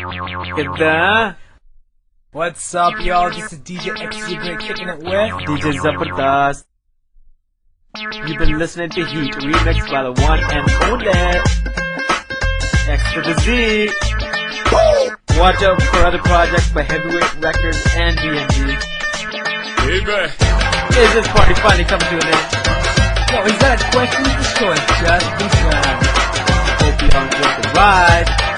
Ganda. What's up, y'all? This is DJ XZ kicking it with DJ Zabardas. You've been listening to Heat, remixed by the one and only X to the Z. Watch out for other projects by Heavyweight Records and DMG. Baby. Is this party finally coming to an end? Yo, is that a question? This show is just begun. Hope you all enjoyed the ride.